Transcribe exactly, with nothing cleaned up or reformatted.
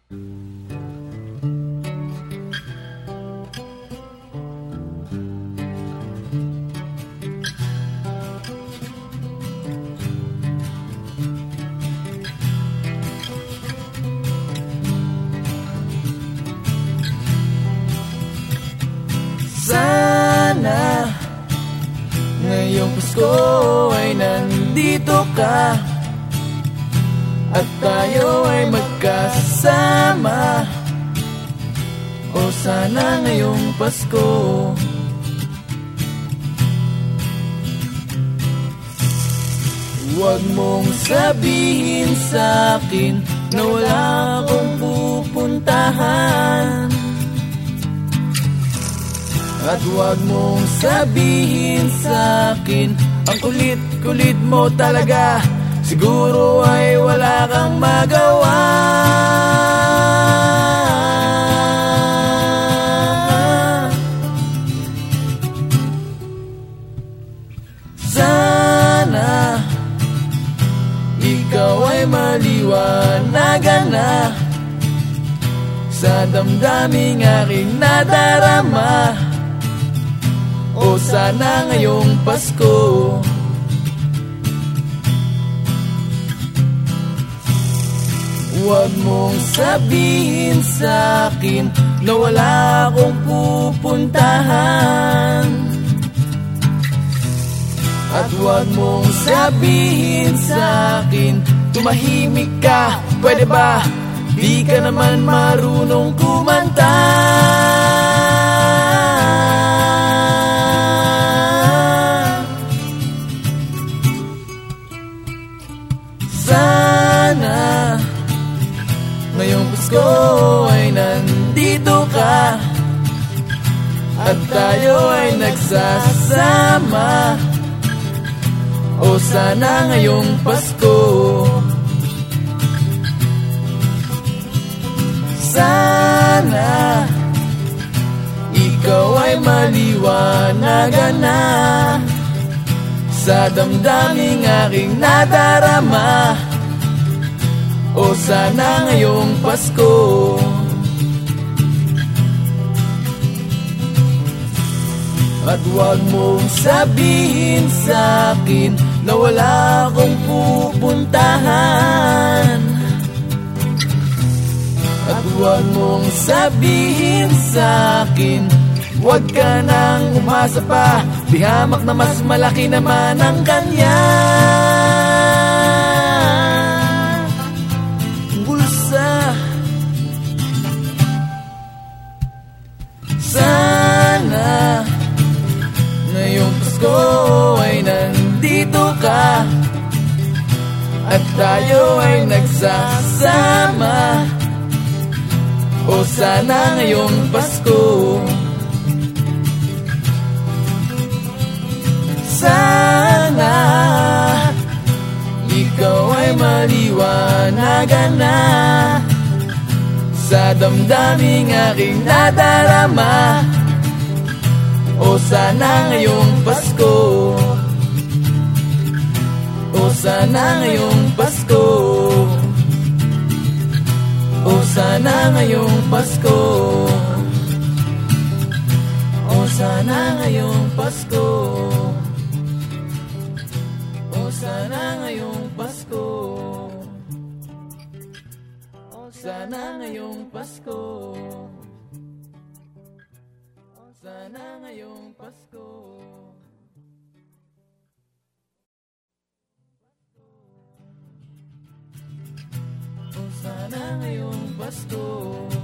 Sana ngayong Pasko ay nandito ka at tayo ay magkasama. O sana ngayong Pasko huwag mong sabihin sa'kin na wala akong pupuntahan. At huwag mong sabihin sa'kin ang kulit-kulit mo talaga, siguro ay wala kang magawa. Sana ikaw ay maliwanagan na sa damdaming aking nadarama. O sana ngayong Pasko huwag mong sabihin sa'kin na wala akong pupuntahan. At huwag mong sabihin sa'kin tumahimik ka, pwede ba? Di ka naman marunong kumanta. Sana ngayong Pasko ay nandito ka at tayo ay nagsasama. O sana ngayong Pasko sana ikaw ay maliwanagan na sa damdaming aking nadarama. O sana ngayong Pasko at huwag mong sabihin sa'kin na wala akong pupuntahan. At huwag mong sabihin sa'kin huwag ka nang umasa pa, di hamak na mas malaki naman ang kanya. Bulsa. Sana ngayong Pasko ay nandito ka at tayo ay nagsasama. O sana ngayong Pasko sana ikaw ay maliwanagan na sa damdaming aking nadarama. O sana ngayong Pasko O sana ngayong Pasko O sana ngayong Pasko O sana ngayong Pasko O sana ngayong Pasko O sana ngayong Pasko O sana ngayong Pasko O sana ngayong Pasko